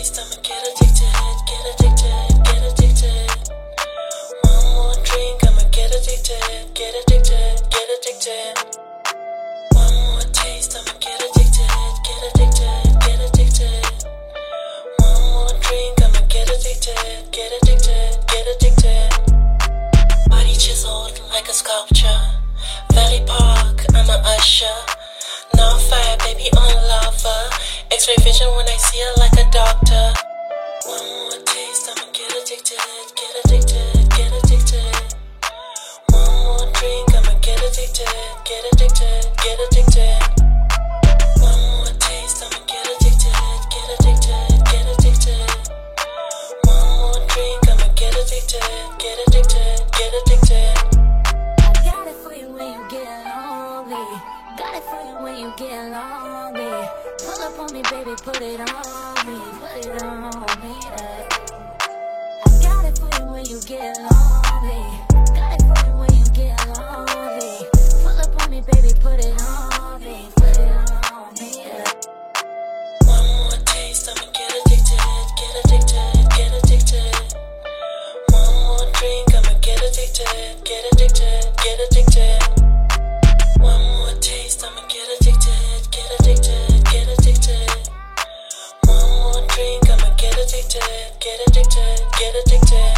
taste, I'ma get addicted, get addicted, get addicted. One more drink, I'ma get addicted, get addicted, get addicted. One more taste, I'ma get addicted, get addicted, get addicted. One more drink, I'ma get addicted, get addicted, get addicted. Body chiseled like a sculpture. Valley Park, I'm a usher. No fire, baby on lava. X-ray vision when I see her like a doctor. One more taste, I'ma get addicted, get addicted, get addicted. One more drink, I'ma get addicted, get addicted, get addicted. One more taste, I'ma get addicted, get addicted, get addicted. One more drink, I'ma get addicted, get addicted, get addicted. I got it for you when you get lonely. Got it for you when you get lonely. Pull up on me, baby, put it on me, put it on me. I got it for you when you get lonely. Got it for you when you get lonely. Pull up on me, baby, put it on me, put it on me. One more taste, I'ma get addicted, get addicted, get addicted. One more drink, I'ma get addicted, get addicted, get addicted. One more taste, I'ma get addicted, get addicted, get addicted. One more drink, I'ma get addicted, get addicted, get addicted.